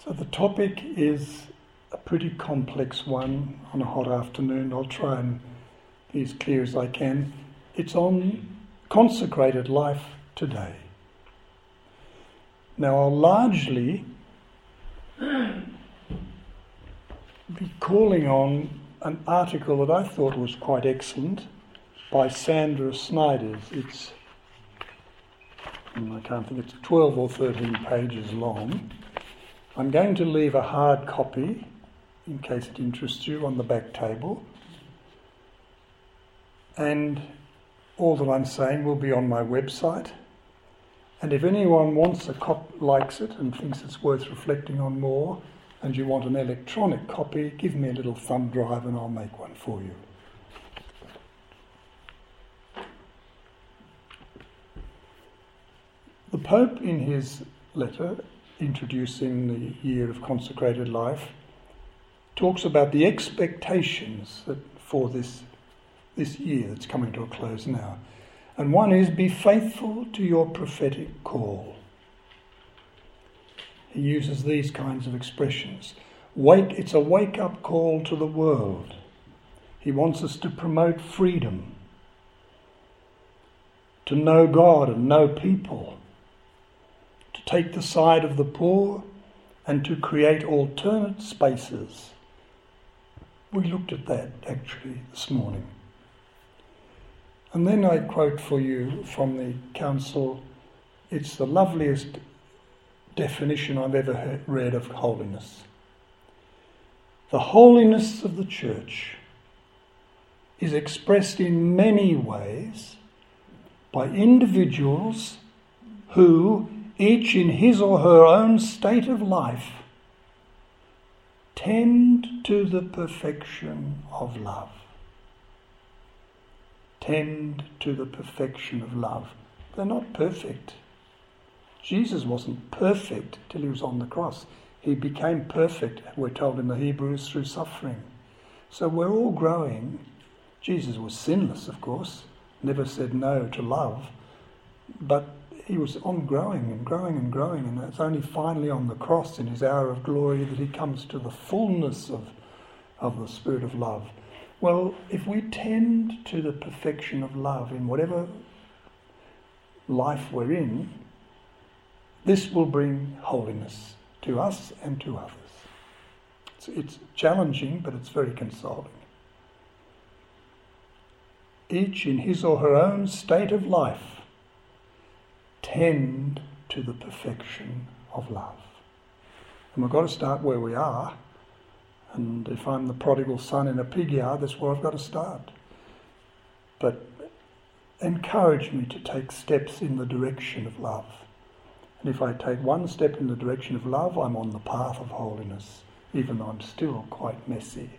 So the topic is a pretty complex one on a hot afternoon. I'll try and be as clear as I can. It's on consecrated life today. Now I'll largely be calling on an article that I thought was quite excellent by Sandra Snyders. I can't think, it's 12 or 13 pages long. I'm going to leave a hard copy, in case it interests you, on the back table. And all that I'm saying will be on my website. And if anyone wants likes it and thinks it's worth reflecting on more, and you want an electronic copy, give me a little thumb drive and I'll make one for you. The Pope, in his letter introducing the year of consecrated life, talks about the expectations for this year that's coming to a close now. And one is, be faithful to your prophetic call. He uses these kinds of expressions. It's a wake-up call to the world. He wants us to promote freedom, to know God and know people, to take the side of the poor and to create alternate spaces. We looked at that actually this morning. And then I quote for you from the Council. It's the loveliest definition I've ever read of holiness. The holiness of the Church is expressed in many ways by individuals who, each in his or her own state of life, tend to the perfection of love. Tend to the perfection of love. They're not perfect. Jesus wasn't perfect till he was on the cross. He became perfect, we're told in the Hebrews, through suffering. So we're all growing. Jesus was sinless, of course, never said no to love, but he was on growing and growing and growing, and it's only finally on the cross in his hour of glory that he comes to the fullness of the Spirit of love. Well, if we tend to the perfection of love in whatever life we're in, this will bring holiness to us and to others. It's challenging, but it's very consoling. Each in his or her own state of life, tend to the perfection of love. And we've got to start where we are. And if I'm the prodigal son in a pig yard, that's where I've got to start. But encourage me to take steps in the direction of love. And if I take one step in the direction of love, I'm on the path of holiness, even though I'm still quite messy.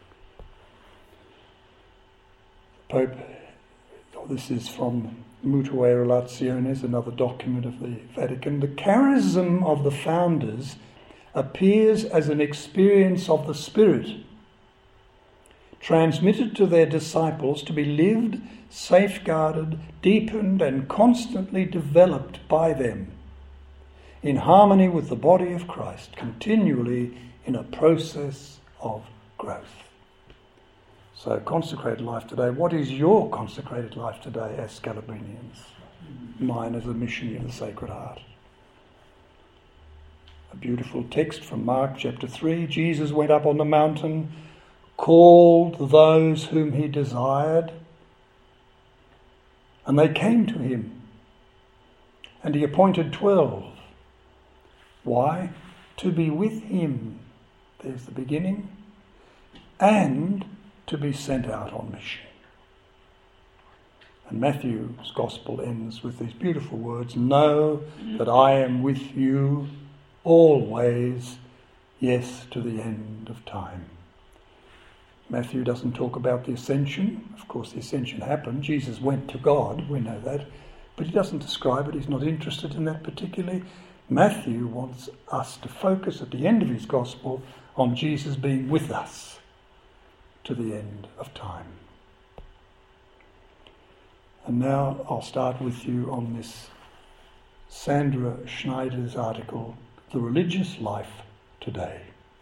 Pope, this is from Mutuae Relationes, another document of the Vatican. The charism of the founders appears as an experience of the Spirit, transmitted to their disciples to be lived, safeguarded, deepened and constantly developed by them, in harmony with the body of Christ, continually in a process of growth. So consecrated life today. What is your consecrated life today as Scalabrinians? Mine as a missionary of the Sacred Heart. A beautiful text from Mark chapter 3. Jesus went up on the mountain, called those whom he desired, and they came to him. And he appointed 12. Why? To be with him. There's the beginning. And to be sent out on mission. And Matthew's Gospel ends with these beautiful words, know that I am with you always, yes, to the end of time. Matthew doesn't talk about the ascension. Of course, the ascension happened. Jesus went to God, we know that. But he doesn't describe it. He's not interested in that particularly. Matthew wants us to focus at the end of his Gospel on Jesus being with us to the end of time. And now I'll start with you on this Sandra Schneider's article, The Religious Life today.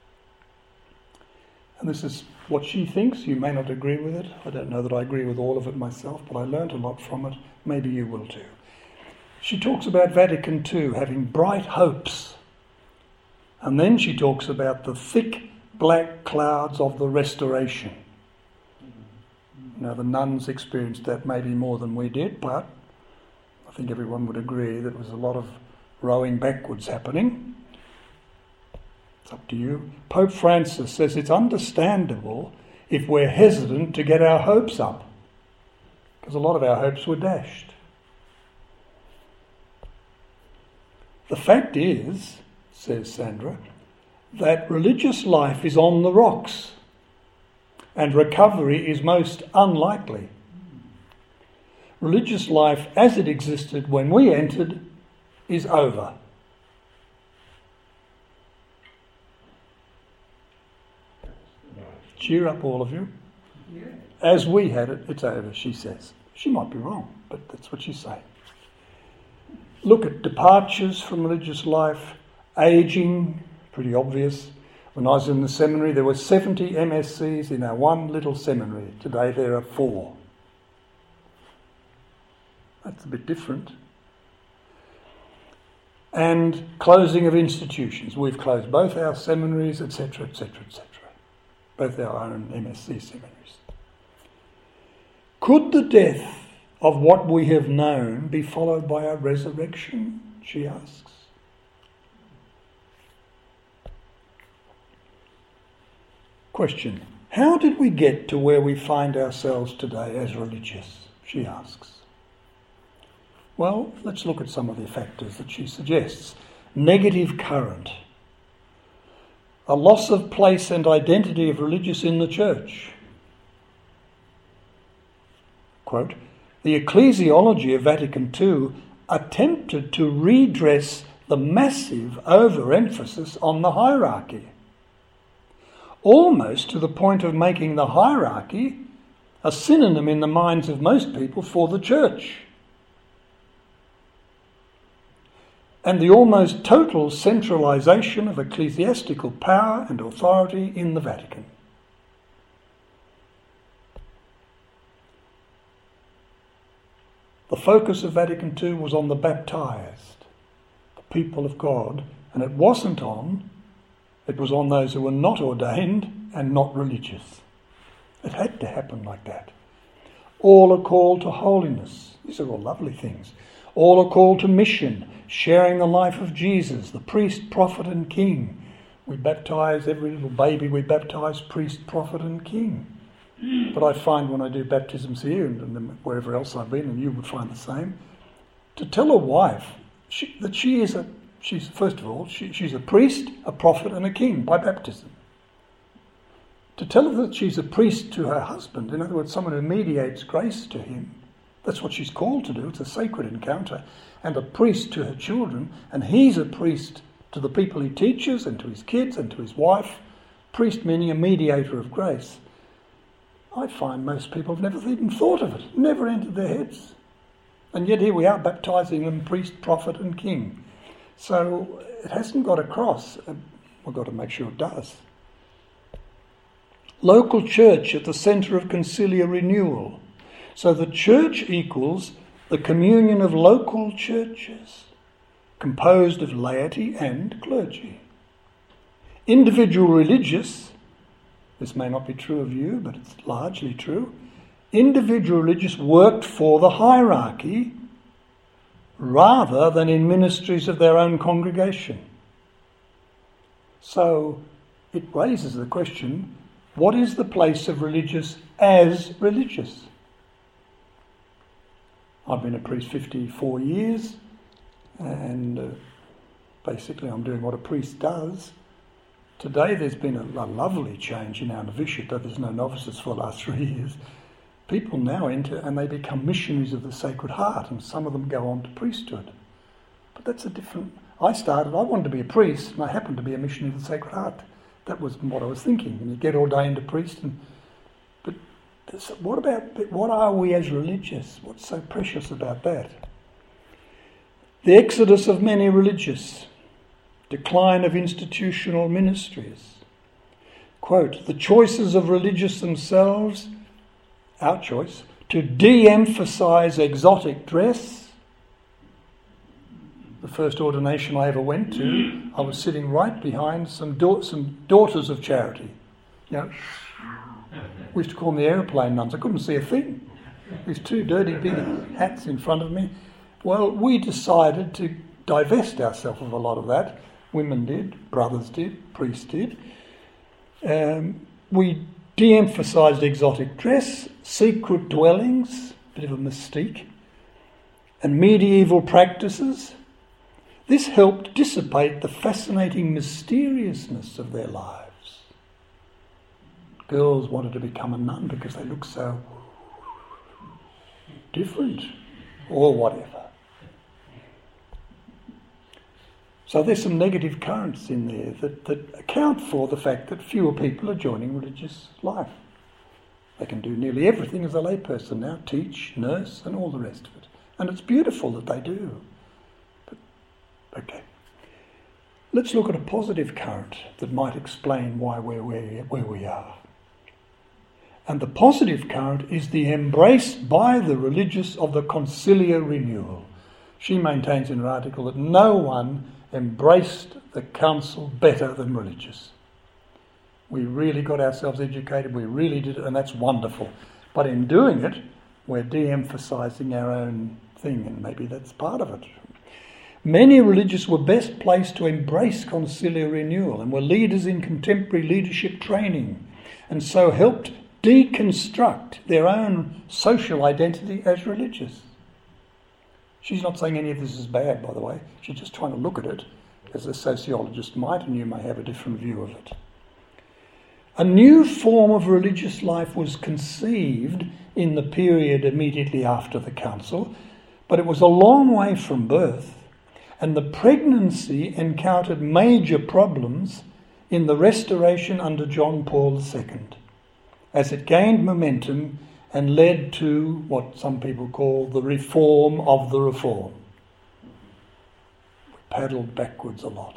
And this is what she thinks. You may not agree with it. I don't know that I agree with all of it myself, but I learnt a lot from it. Maybe you will too. She talks about Vatican II having bright hopes. And then she talks about the thick black clouds of the Restoration. Now, the nuns experienced that maybe more than we did, but I think everyone would agree that there was a lot of rowing backwards happening. It's up to you. Pope Francis says it's understandable if we're hesitant to get our hopes up, because a lot of our hopes were dashed. The fact is, says Sandra, that religious life is on the rocks and recovery is most unlikely. Religious life as it existed when we entered is over. Cheer up, all of you. As we had it, it's over, she says. She might be wrong, but that's what she's saying. Look at departures from religious life, ageing, pretty obvious. When I was in the seminary, there were 70 MSCs in our one little seminary. Today there are 4. That's a bit different. And closing of institutions. We've closed both our seminaries, etc., etc., etc. Both our own MSc seminaries. Could the death of what we have known be followed by a resurrection, she asks. Question. How did we get to where we find ourselves today as religious, she asks. Well, let's look at some of the factors that she suggests. Negative current. A loss of place and identity of religious in the church. Quote, the ecclesiology of Vatican II attempted to redress the massive overemphasis on the hierarchy, almost to the point of making the hierarchy a synonym in the minds of most people for the church, and the almost total centralisation of ecclesiastical power and authority in the Vatican. The focus of Vatican II was on the baptised, the people of God, and it was on those who were not ordained and not religious. It had to happen like that. All are called to holiness. These are all lovely things. All are called to mission, sharing the life of Jesus, the priest, prophet and king. We baptise every little baby, we baptise priest, prophet and king. But I find when I do baptisms here and wherever else I've been, and you would find the same, to tell a wife that she's first of all, she's a priest, a prophet and a king by baptism. To tell her that she's a priest to her husband, in other words, someone who mediates grace to him, that's what she's called to do. It's a sacred encounter. And a priest to her children, and he's a priest to the people he teaches and to his kids and to his wife. Priest meaning a mediator of grace. I find most people have never even thought of it, never entered their heads. And yet here we are baptising them priest, prophet and king. So it hasn't got across. We've got to make sure it does. Local church at the centre of conciliar renewal. So the church equals the communion of local churches, composed of laity and clergy. Individual religious, this may not be true of you, but it's largely true, individual religious worked for the hierarchy rather than in ministries of their own congregation. So it raises the question, what is the place of religious as religious? I've been a priest 54 years, and basically I'm doing what a priest does. Today there's been a lovely change in our novitiate, though there's no novices for the last 3 years. People now enter and they become missionaries of the Sacred Heart, and some of them go on to priesthood. But that's a different... I wanted to be a priest, and I happened to be a missionary of the Sacred Heart. That was what I was thinking. And you get ordained a priest, but what are we as religious? What's so precious about that? The exodus of many religious. decline of institutional ministries. Quote, the choices of religious themselves, our choice, to de-emphasise exotic dress. The first ordination I ever went to, I was sitting right behind some daughters of charity. You know, we used to call them the aeroplane nuns. I couldn't see a thing. These two dirty big hats in front of me. Well, we decided to divest ourselves of a lot of that. Women did, brothers did, priests did. We de-emphasised exotic dress, secret dwellings, bit of a mystique, and medieval practices. This helped dissipate the fascinating mysteriousness of their lives. Girls wanted to become a nun because they looked so different, or whatever. So there's some negative currents in there that account for the fact that fewer people are joining religious life. They can do nearly everything as a layperson now, teach, nurse, and all the rest of it. And it's beautiful that they do. But, okay. Let's look at a positive current that might explain why we're where we are. And the positive current is the embrace by the religious of the conciliar renewal. She maintains in her article that no one embraced the council better than religious. We really got ourselves educated, we really did it, and that's wonderful. But in doing it, we're de-emphasising our own thing, and maybe that's part of it. Many religious were best placed to embrace conciliar renewal and were leaders in contemporary leadership training, and so helped deconstruct their own social identity as religious. She's not saying any of this is bad, by the way. She's just trying to look at it as a sociologist might, and you may have a different view of it. A new form of religious life was conceived in the period immediately after the council, but it was a long way from birth, and the pregnancy encountered major problems in the Restoration under John Paul II, as it gained momentum and led to what some people call the reform of the reform. We paddled backwards a lot.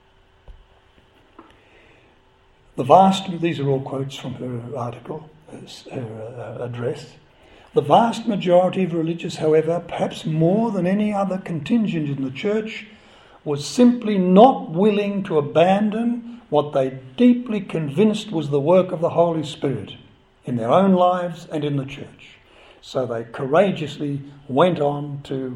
These are all quotes from her article, her address. The vast majority of religious, however, perhaps more than any other contingent in the church, was simply not willing to abandon what they deeply convinced was the work of the Holy Spirit in their own lives and in the church. So they courageously went on to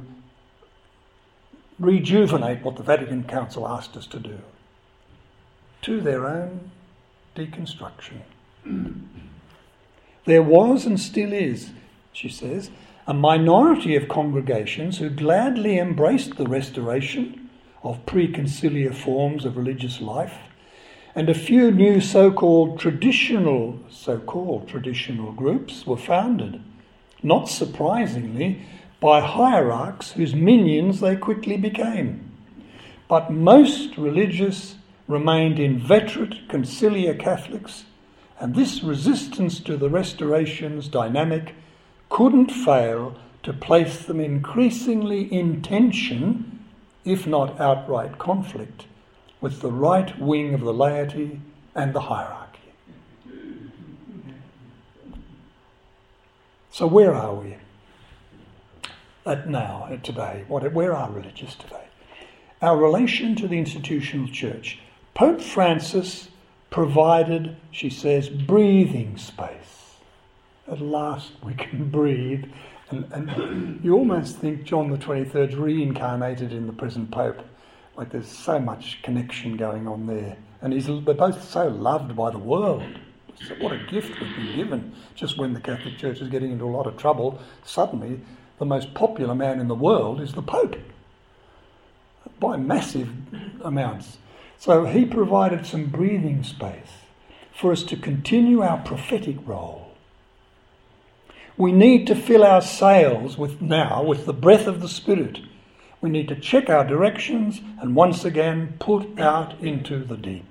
rejuvenate what the Vatican Council asked us to do, to their own deconstruction. There was and still is, she says, a minority of congregations who gladly embraced the restoration of pre-conciliar forms of religious life, and a few new so-called traditional groups were founded, not surprisingly, by hierarchs whose minions they quickly became. But most religious remained inveterate conciliar Catholics, and this resistance to the Restoration's dynamic couldn't fail to place them increasingly in tension, if not outright conflict, with the right wing of the laity and the hierarchy. So where are we today? Where are religious today? Our relation to the institutional church. Pope Francis provided, she says, breathing space. At last we can breathe. And you almost think John the 23rd's reincarnated in the present Pope. Like there's so much connection going on there. And they're both so loved by the world. So what a gift we've been given. Just when the Catholic Church is getting into a lot of trouble, suddenly the most popular man in the world is the Pope. By massive amounts. So he provided some breathing space for us to continue our prophetic role. We need to fill our sails with the breath of the Spirit. We need to check our directions and once again put out into the deep.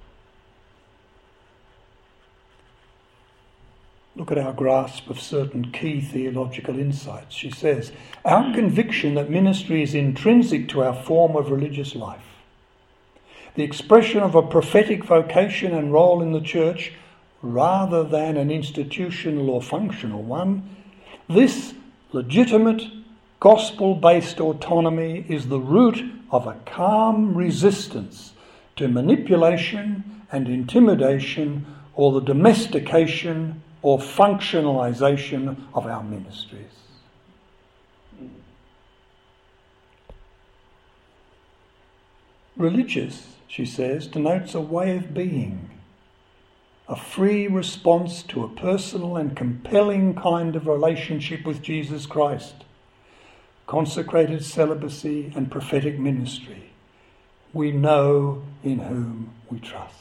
Look at our grasp of certain key theological insights. She says, our conviction that ministry is intrinsic to our form of religious life the expression of a prophetic vocation and role in the church rather than an institutional or functional one, this legitimate gospel-based autonomy is the root of a calm resistance to manipulation and intimidation or the domestication or functionalisation of our ministries. Religious, she says, denotes a way of being, a free response to a personal and compelling kind of relationship with Jesus Christ, consecrated celibacy and prophetic ministry. We know in whom we trust.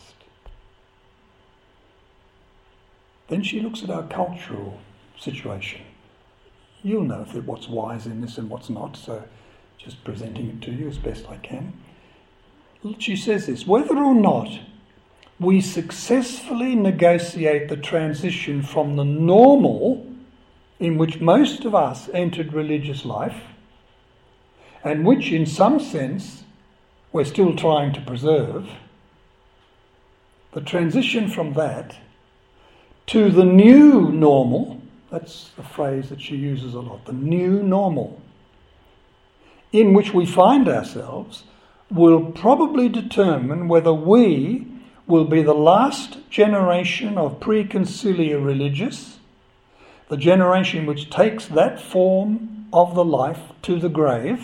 Then she looks at our cultural situation. You'll know what's wise in this and what's not, so just presenting it to you as best I can. She says this: whether or not we successfully negotiate the transition from the normal in which most of us entered religious life, and which in some sense we're still trying to preserve, the transition from that to the new normal, that's a phrase that she uses a lot, the new normal, in which we find ourselves, will probably determine whether we will be the last generation of pre-conciliar religious, the generation which takes that form of the life to the grave,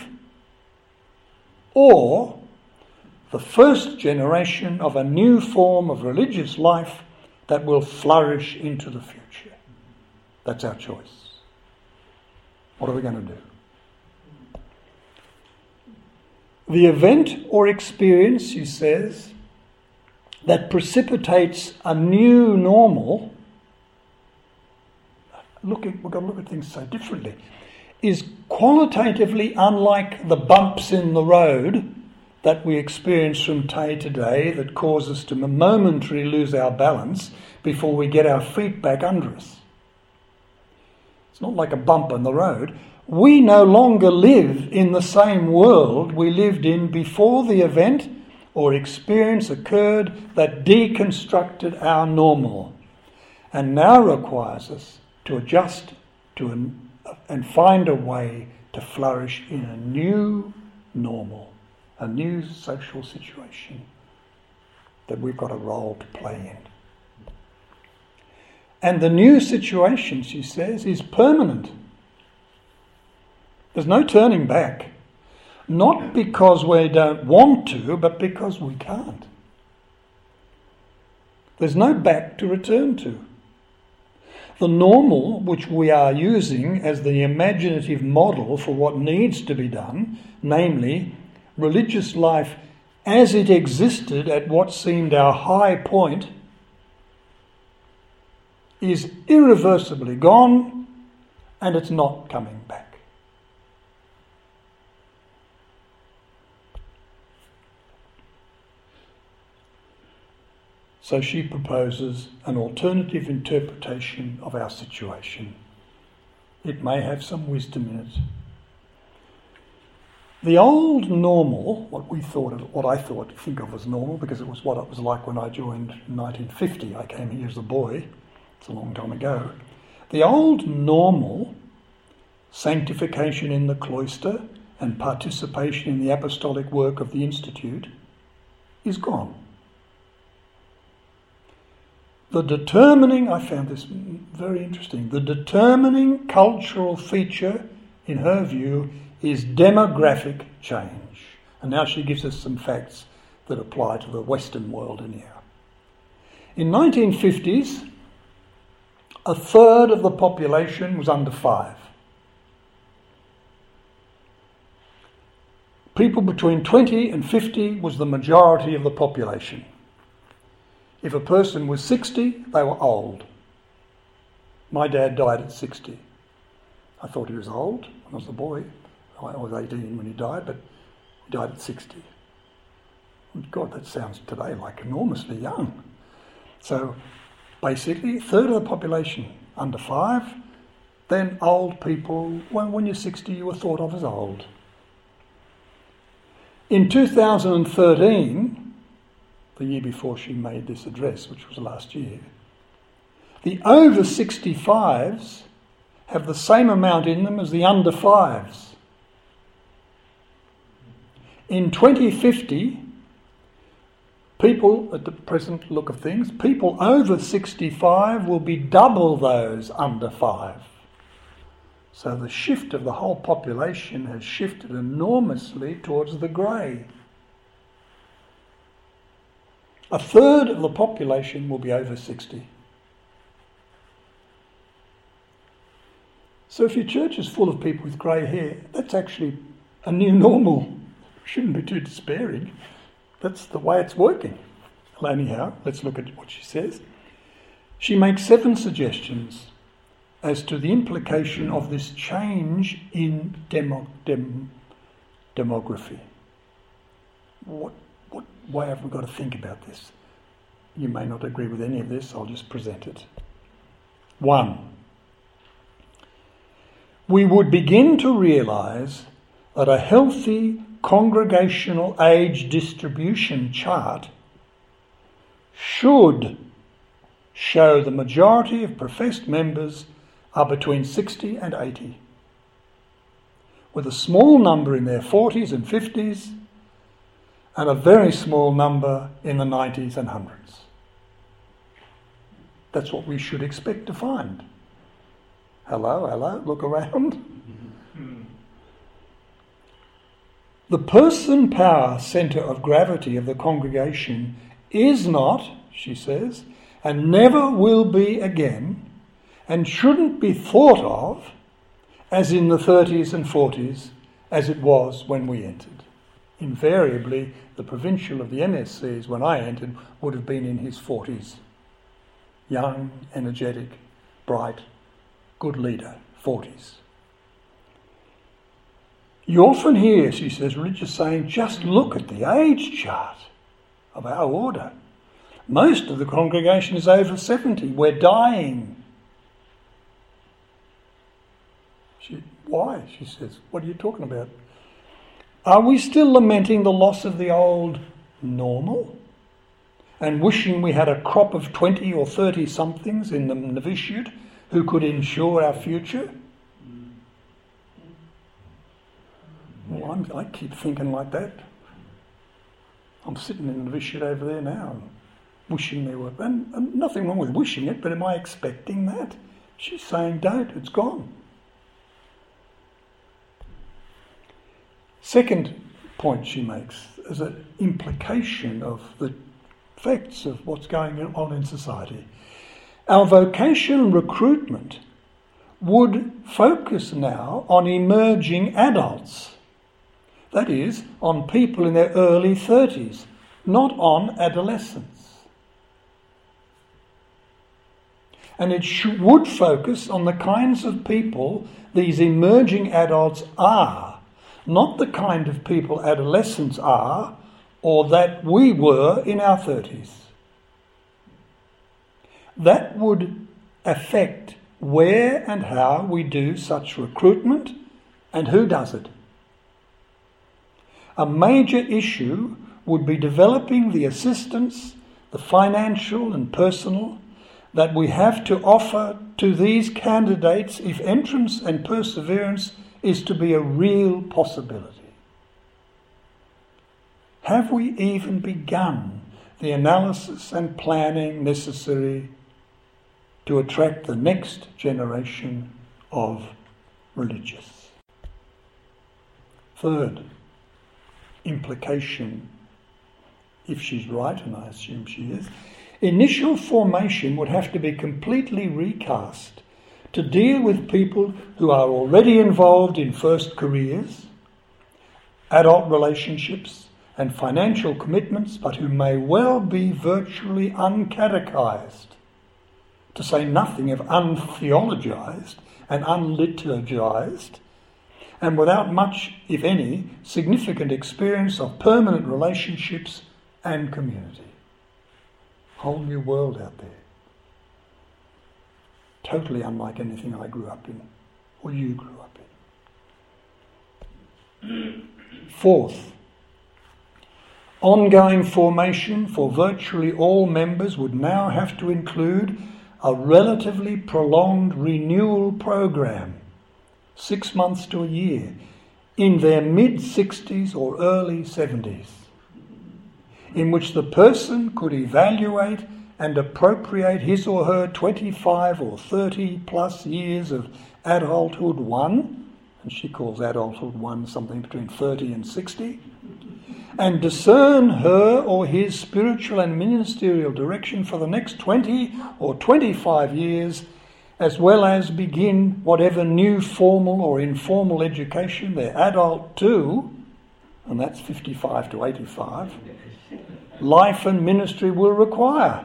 or the first generation of a new form of religious life that will flourish into the future. That's our choice. What are we going to do? The event or experience, she says, that precipitates a new normal, we've got to look at things so differently, is qualitatively unlike the bumps in the road that we experience from day to day that cause us to momentarily lose our balance before we get our feet back under us. It's not like a bump in the road. We no longer live in the same world we lived in before the event or experience occurred that deconstructed our normal, and now requires us to adjust to and find a way to flourish in a new normal, a new social situation that we've got a role to play in. And the new situation, she says, is permanent. There's no turning back. Not because we don't want to, but because we can't. There's no back to return to. The normal, which we are using as the imaginative model for what needs to be done, namely religious life as it existed at what seemed our high point, is irreversibly gone, and it's not coming back. So she proposes an alternative interpretation of our situation. It may have some wisdom in it. The old normal, what I think of as normal, because it was what it was like when I joined in 1950. I came here as a boy. It's a long time ago. The old normal, sanctification in the cloister and participation in the apostolic work of the Institute, is gone. I found this very interesting, the determining cultural feature, in her view, is demographic change. And now she gives us some facts that apply to the Western world anyhow. In 1950s, a third of the population was under 5. People between 20 and 50 was the majority of the population. If a person was 60, they were old. My dad died at 60. I thought he was old when I was a boy. I was 18 when he died, but he died at 60. God, that sounds today like enormously young. So basically, a third of the population under 5, then old people, when you're 60, you were thought of as old. In 2013, the year before she made this address, which was last year. The over 65s have the same amount in them as the under 5s. In 2050, people, at the present look of things, people over 65 will be double those under 5. So the shift of the whole population has shifted enormously towards the grey. A third of the population will be over 60. So if your church is full of people with grey hair, that's actually a new normal. Shouldn't be too despairing. That's the way it's working. Well, anyhow, let's look at what she says. She makes 7 suggestions as to the implication of this change in demography. What way have we got to think about this? You may not agree with any of this, I'll just present it. 1. We would begin to realise that a healthy congregational age distribution chart should show the majority of professed members are between 60 and 80, with a small number in their 40s and 50s and a very small number in the 90s and 100s. That's what we should expect to find. Hello, look around. The person power centre of gravity of the congregation is not, she says, and never will be again, and shouldn't be thought of as in the 30s and 40s as it was when we entered. Invariably, the provincial of the MSCs when I entered would have been in his 40s. Young, energetic, bright, good leader, 40s. You often hear, she says, religious saying, just look at the age chart of our order. Most of the congregation is over 70. We're dying. Why? She says. What are you talking about? Are we still lamenting the loss of the old normal and wishing we had a crop of 20 or 30 somethings in the novitiate who could ensure our future? Well, I keep thinking like that. I'm sitting in the novitiate over there now and wishing there were... And nothing wrong with wishing it, but am I expecting that? She's saying don't, it's gone. Second point she makes is an implication of the effects of what's going on in society. Our vocational recruitment would focus now on emerging adults. That is, on people in their early 30s, not on adolescents. And it would focus on the kinds of people these emerging adults are, not the kind of people adolescents are or that we were in our 30s. That would affect where and how we do such recruitment and who does it. A major issue would be developing the assistance, the financial and personal, that we have to offer to these candidates if entrance and perseverance is to be a real possibility. Have we even begun the analysis and planning necessary to attract the next generation of religious? Third implication, if she's right, and I assume she is, initial formation would have to be completely recast to deal with people who are already involved in first careers, adult relationships and financial commitments, but who may well be virtually uncatechized, to say nothing of untheologized and unliturgized, and without much, if any, significant experience of permanent relationships and community. Whole new world out there. Totally unlike anything I grew up in, or you grew up in. Fourth, Ongoing formation for virtually all members would now have to include a relatively prolonged renewal program, 6 months to a year, in their mid-60s or early 70s, in which the person could evaluate and appropriate his or her 25 or 30 plus years of adulthood one, and she calls adulthood one something between 30 and 60, and discern her or his spiritual and ministerial direction for the next 20 or 25 years, as well as begin whatever new formal or informal education their adult two, and that's 55 to 85, life and ministry will require.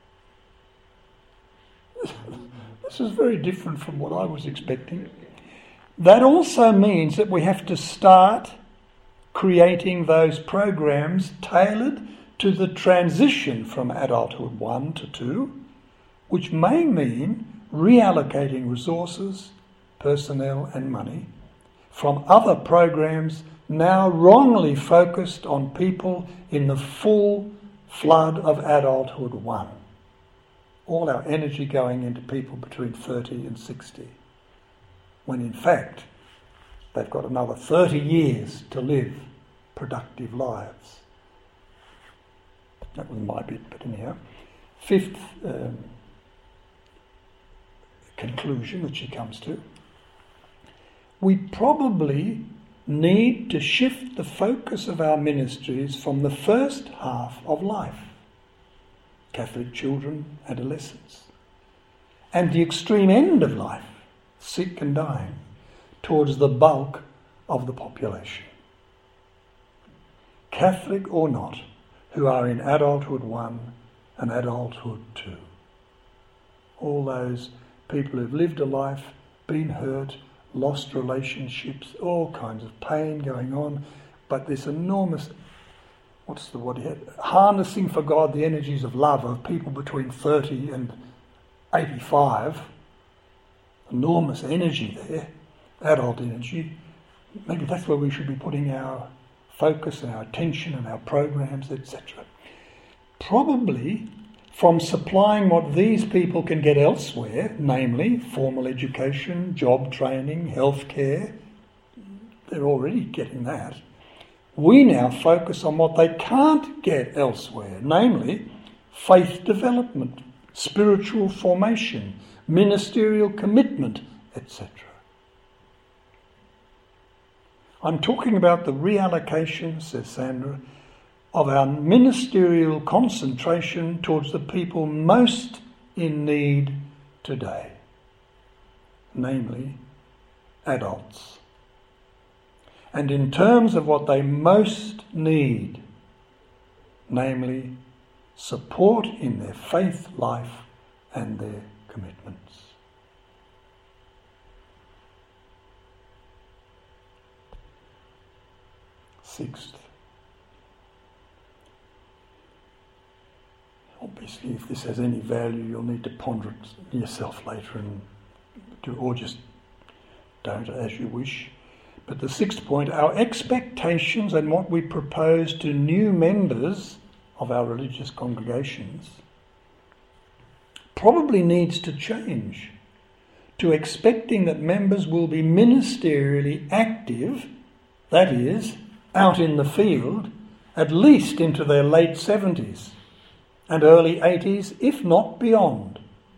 This is very different from what I was expecting. That also means that we have to start creating those programs tailored to the transition from adulthood 1 to 2, which may mean reallocating resources, personnel and money from other programs now wrongly focused on people in the full flood of adulthood 1. All our energy going into people between 30 and 60, when in fact they've got another 30 years to live productive lives. That was my bit, but anyhow. Fifth conclusion that she comes to: we probably need to shift the focus of our ministries from the first half of life, Catholic children, adolescents, and the extreme end of life, sick and dying, towards the bulk of the population, Catholic or not, who are in adulthood 1 and adulthood 2. All those people who've lived a life, been hurt, lost relationships, all kinds of pain going on, but this enormous, harnessing for God the energies of love of people between 30 and 85, enormous energy there, adult energy. Maybe that's where we should be putting our focus and our attention and our programs, etc. Probably from supplying what these people can get elsewhere, namely formal education, job training, healthcare. They're already getting that. We now focus on what they can't get elsewhere, namely faith development, spiritual formation, ministerial commitment, etc. I'm talking about the reallocation, says Sandra, of our ministerial concentration towards the people most in need today, namely adults. And in terms of what they most need, namely support in their faith life and their commitments. Sixth, obviously if this has any value you'll need to ponder it yourself later and do, or just don't as you wish. But the sixth point, our expectations and what we propose to new members of our religious congregations probably needs to change to expecting that members will be ministerially active, that is, out in the field, at least into their late 70s and early 80s, if not beyond.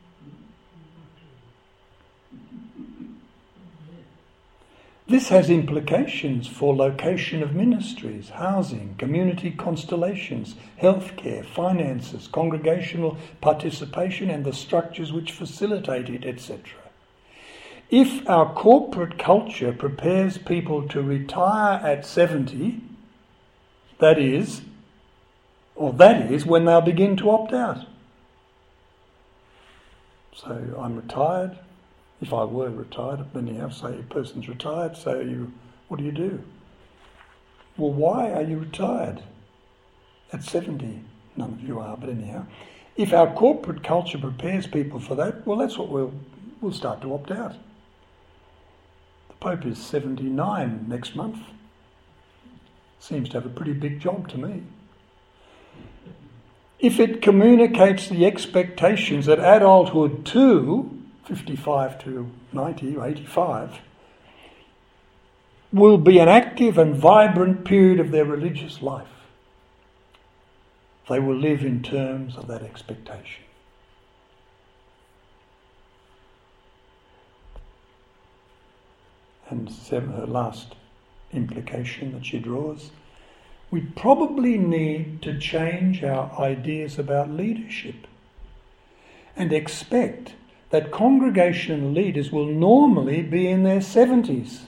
This has implications for location of ministries, housing, community constellations, healthcare, finances, congregational participation and the structures which facilitate it, etc. If our corporate culture prepares people to retire at 70, that is when they'll begin to opt out. So I'm retired. If I were retired, anyhow, say a person's retired, so what do? Well, why are you retired at 70? None of you are, but anyhow. If our corporate culture prepares people for that, well, that's what we'll start to opt out. The Pope is 79 next month. Seems to have a pretty big job to me. if it communicates the expectations that adulthood too, 55 to 90 or 85, will be an active and vibrant period of their religious life. They will live in terms of that expectation. And her last implication that she draws, we probably need to change our ideas about leadership and expect that congregational leaders will normally be in their 70s.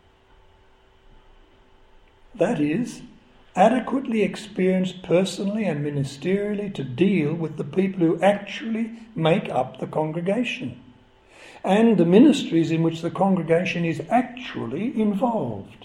That is, adequately experienced personally and ministerially to deal with the people who actually make up the congregation and the ministries in which the congregation is actually involved.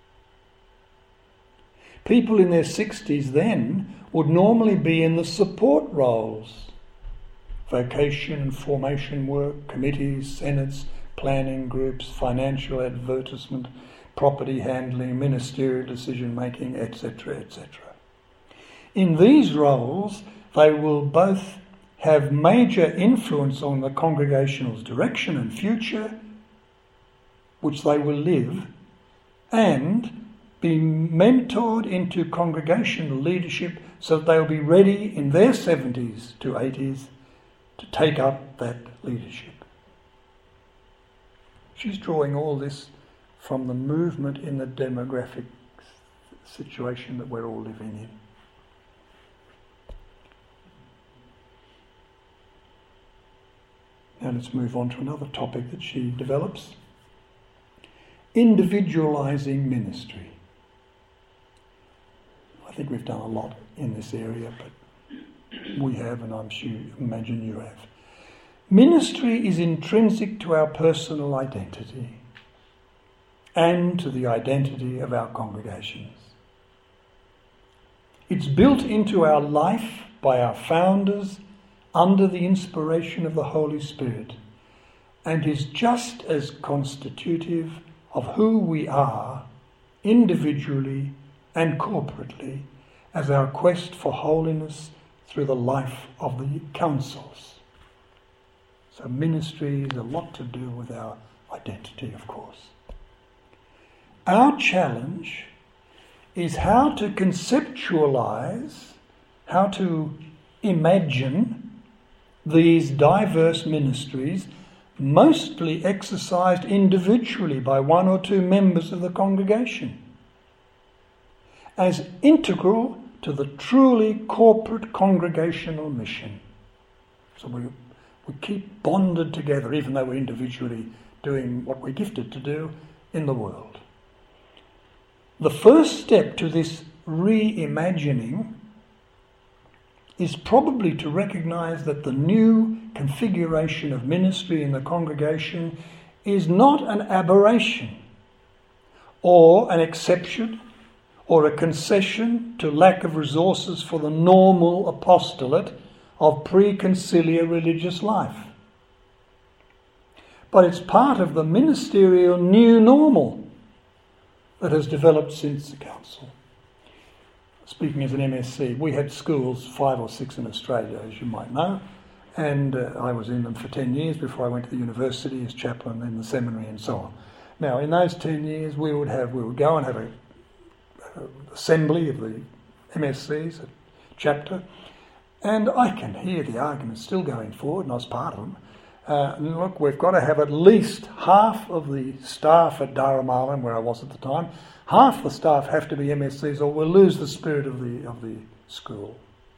People in their 60s then would normally be in the support roles: vocation and formation work, committees, senates, planning groups, financial advertisement, property handling, ministerial decision making, etc., etc. In these roles, they will both have major influence on the congregational's direction and future, which they will live, and be mentored into congregational leadership so that they'll be ready in their 70s to 80s to take up that leadership. She's drawing all this from the movement in the demographic situation that we're all living in. Now let's move on to another topic that she develops: individualising ministry. I think we've done a lot in this area, but we have, and I'm sure, imagine you have. Ministry is intrinsic to our personal identity and to the identity of our congregations. It's built into our life by our founders under the inspiration of the Holy Spirit, and is just as constitutive of who we are individually and corporately as our quest for holiness through the life of the councils. So ministry has a lot to do with our identity, of course. Our challenge is how to conceptualize, how to imagine these diverse ministries, mostly exercised individually by one or two members of the congregation, as integral to the truly corporate congregational mission. So we keep bonded together, even though we're individually doing what we're gifted to do in the world. The first step to this reimagining is probably to recognise that the new configuration of ministry in the congregation is not an aberration or an exception or a concession to lack of resources for the normal apostolate of pre-conciliar religious life. But it's part of the ministerial new normal that has developed since the council. Speaking as an MSc, we had schools, 5 or 6 in Australia, as you might know, and I was in them for 10 years before I went to the university as chaplain and the seminary and so on. Now, in those 10 years, we would go and have an assembly of the MSCs, a chapter, and I can hear the arguments still going forward, and I was part of them. Look, we've got to have at least half of the staff at Durham Island, where I was at the time, half the staff have to be MSCs or we'll lose the spirit of the school.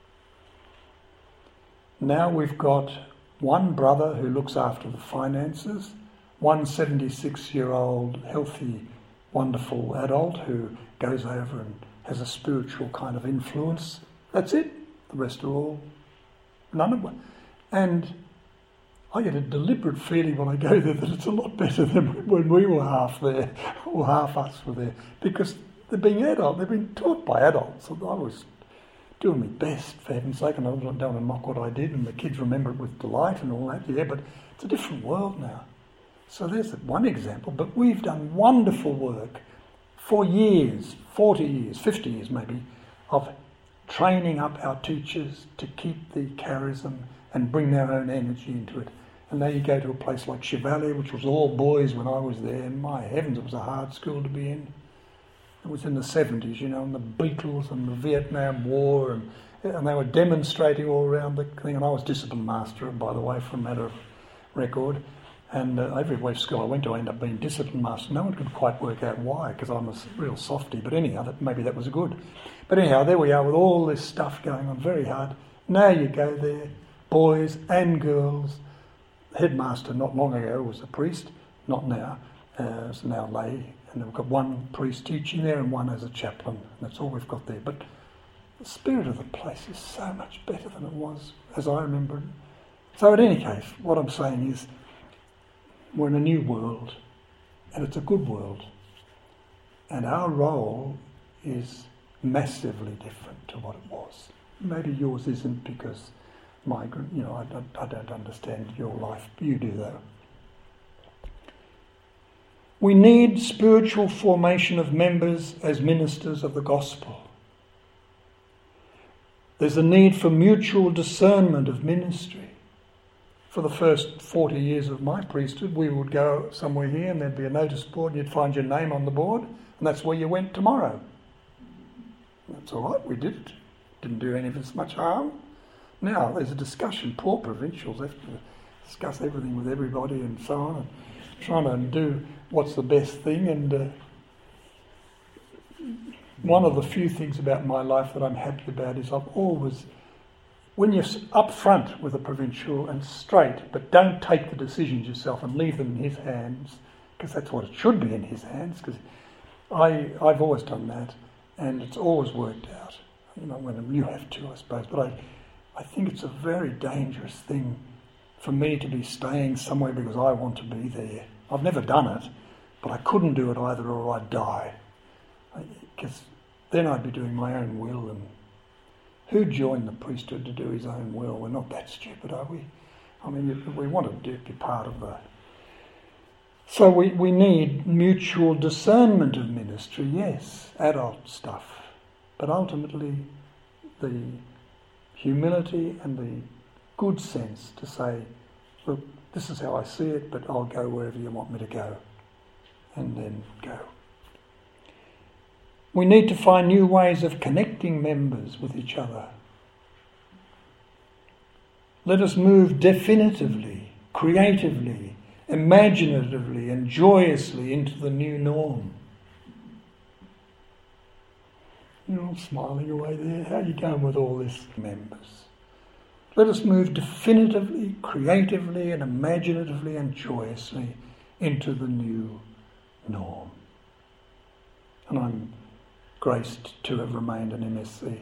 Now we've got one brother who looks after the finances, one 76-year-old healthy, wonderful adult who goes over and has a spiritual kind of influence. That's it. The rest are all none of them. And I get a deliberate feeling when I go there that it's a lot better than when we were half there, or half us were there, because they're being adult, they've been taught by adults. I was doing my best, for heaven's sake, and I don't want to mock what I did, and the kids remember it with delight and all that, yeah, but it's a different world now. So there's one example, but we've done wonderful work for years, 40 years, 50 years maybe, of training up our teachers to keep the charism and bring their own energy into it. And now you go to a place like Chevalier, which was all boys when I was there, and my heavens, it was a hard school to be in. It was in the 70s, and the Beatles and the Vietnam War, and they were demonstrating all around the thing, and I was discipline master, by the way, for a matter of record. And every West school I went to, I ended up being discipline master. No one could quite work out why, because I'm a real softie. But anyhow, maybe that was good. But anyhow, there we are with all this stuff going on, very hard. Now you go there, boys and girls. The headmaster not long ago was a priest, not now. It's now lay. And we've got one priest teaching there and one as a chaplain. And that's all we've got there. But the spirit of the place is so much better than it was, as I remember it. So in any case, what I'm saying is, we're in a new world, and it's a good world. And our role is massively different to what it was. Maybe yours isn't because I don't understand your life. You do though. We need spiritual formation of members as ministers of the gospel. There's a need for mutual discernment of ministry. For the first 40 years of my priesthood, we would go somewhere here and there'd be a notice board and you'd find your name on the board and that's where you went tomorrow. That's all right, we did it. Didn't do any of us much harm. Now there's a discussion. Poor provincials have to discuss everything with everybody and so on, and trying to do what's the best thing. And one of the few things about my life that I'm happy about is I've always, when you're up front with a provincial and straight, but don't take the decisions yourself and leave them in his hands, because that's what it should be, in his hands, because I've always done that, and it's always worked out. When you have to, I suppose, but I think it's a very dangerous thing for me to be staying somewhere because I want to be there. I've never done it, but I couldn't do it either or I'd die, because then I'd be doing my own will. And who joined the priesthood to do his own will? We're not that stupid, are we? We want to be part of that. So we need mutual discernment of ministry, yes, adult stuff. But ultimately, the humility and the good sense to say, look, this is how I see it, but I'll go wherever you want me to go. And then go. We need to find new ways of connecting members with each other. Let us move definitively, creatively, imaginatively and joyously into the new norm. You're all smiling away there. How are you going with all this, members? Let us move definitively, creatively and imaginatively and joyously into the new norm. And I'm graced to have remained an MSc.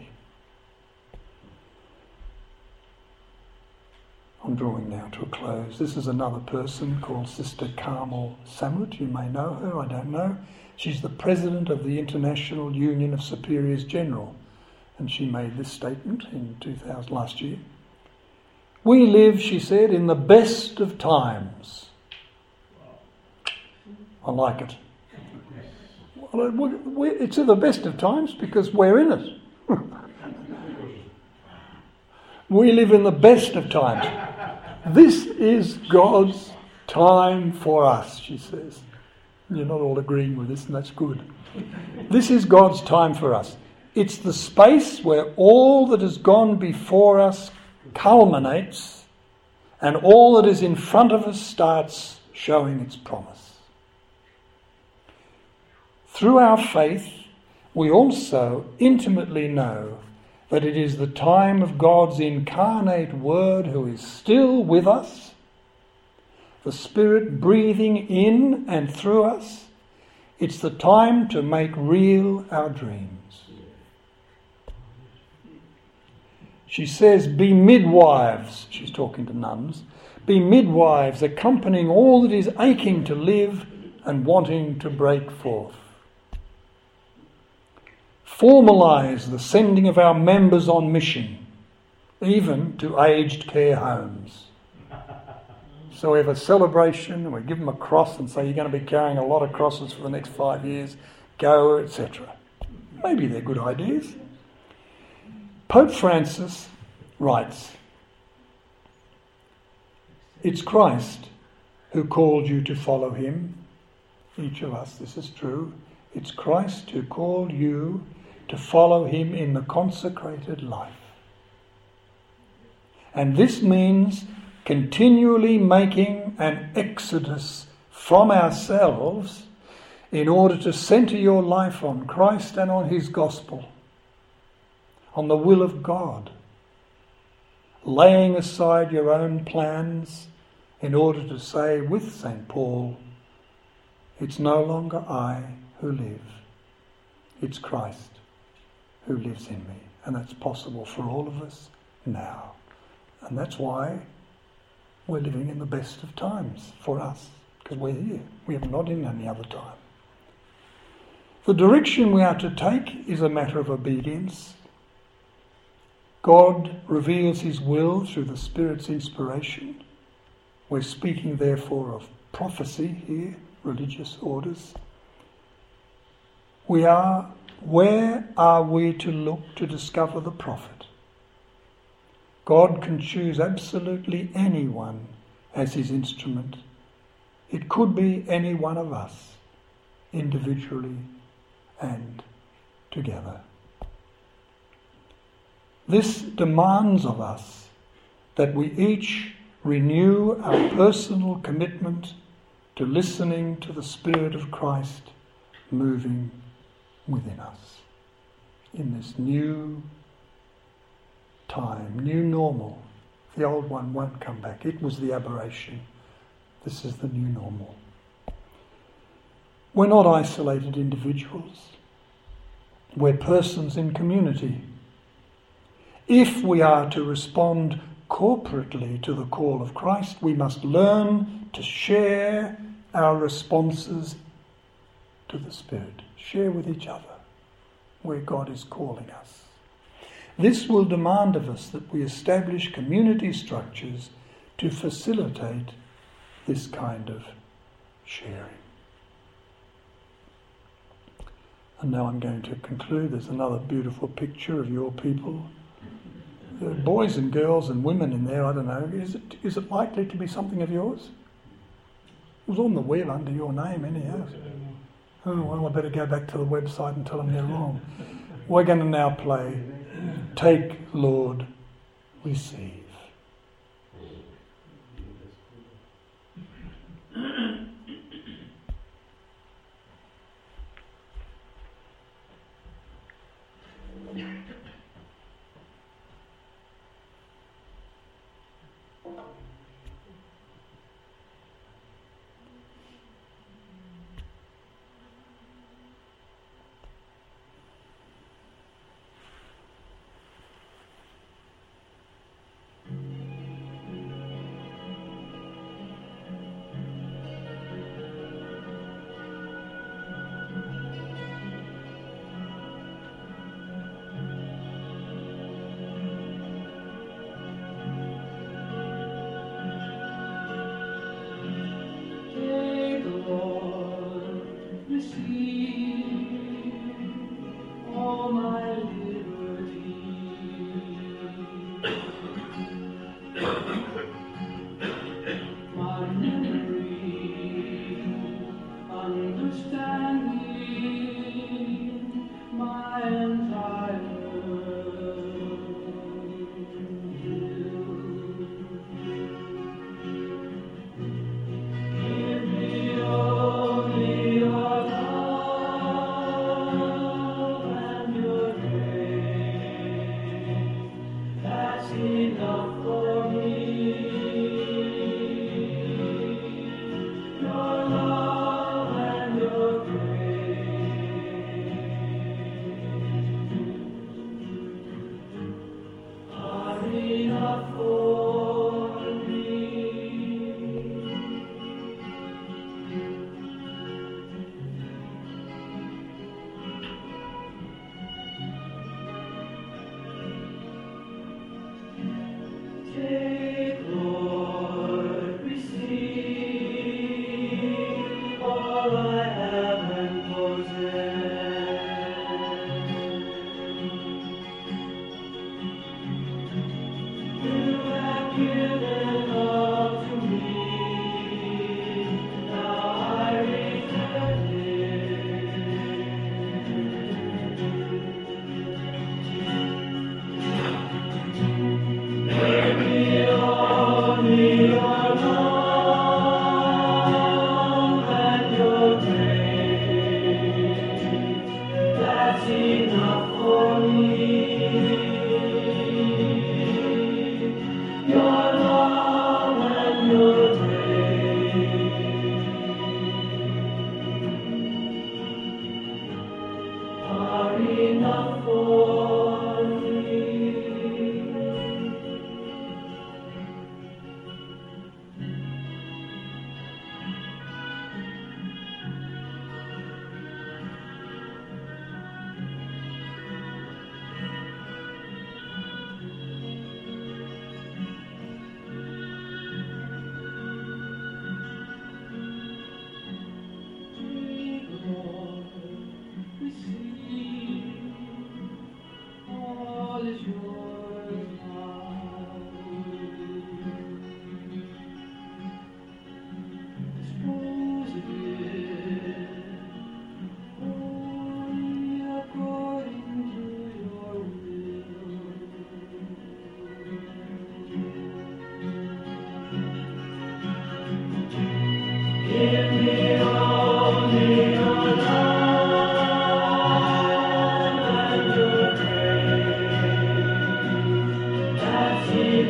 I'm drawing now to a close. This is another person called Sister Carmel Samut. You may know her, I don't know. She's the president of the International Union of Superiors General, and she made this statement in 2000, last year. We live, she said, in the best of times. I like it. It's in the best of times because we're in it. We live in the best of times. This is God's time for us, she says. You're not all agreeing with this, and that's good. This is God's time for us. It's the space where all that has gone before us culminates and all that is in front of us starts showing its promise. Through our faith, we also intimately know that it is the time of God's incarnate Word who is still with us, the Spirit breathing in and through us. It's the time to make real our dreams. She says, be midwives, she's talking to nuns, be midwives accompanying all that is aching to live and wanting to break forth. Formalise the sending of our members on mission, even to aged care homes. So we have a celebration and we give them a cross and say, you're going to be carrying a lot of crosses for the next 5 years, go, etc. Maybe they're good ideas. Pope Francis writes, "It's Christ who called you to follow him." Each of us, this is true. It's Christ who called you to follow him in the consecrated life. And this means continually making an exodus from ourselves in order to centre your life on Christ and on his gospel, on the will of God, laying aside your own plans in order to say with St. Paul, "It's no longer I who live, it's Christ who lives in me." And that's possible for all of us now. And that's why we're living in the best of times for us, because we're here. We are not in any other time. The direction we are to take is a matter of obedience. God reveals his will through the Spirit's inspiration. We're speaking therefore of prophecy here, religious orders. Where are we to look to discover the prophet? God can choose absolutely anyone as his instrument. It could be any one of us, individually and together. This demands of us that we each renew our personal commitment to listening to the Spirit of Christ moving within us in this new time, new normal. The old one won't come back. It was the aberration. This is the new normal. We're not isolated individuals. We're persons in community. If we are to respond corporately to the call of Christ, we must learn to share our responses to the Spirit. Share with each other where God is calling us. This will demand of us that we establish community structures to facilitate this kind of sharing. And now I'm going to conclude. There's another beautiful picture of your people. There are boys and girls and women in there, I don't know. Is it likely to be something of yours? It was on the web under your name anyhow. Oh, well, I better go back to the website and tell them they're wrong. We're going to now play Take, Lord, Receive.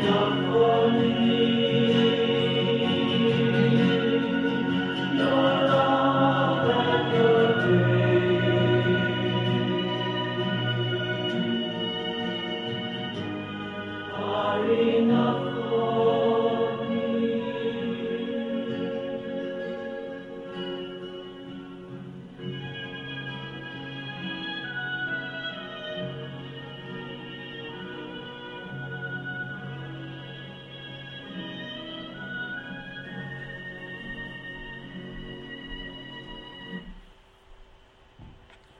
done for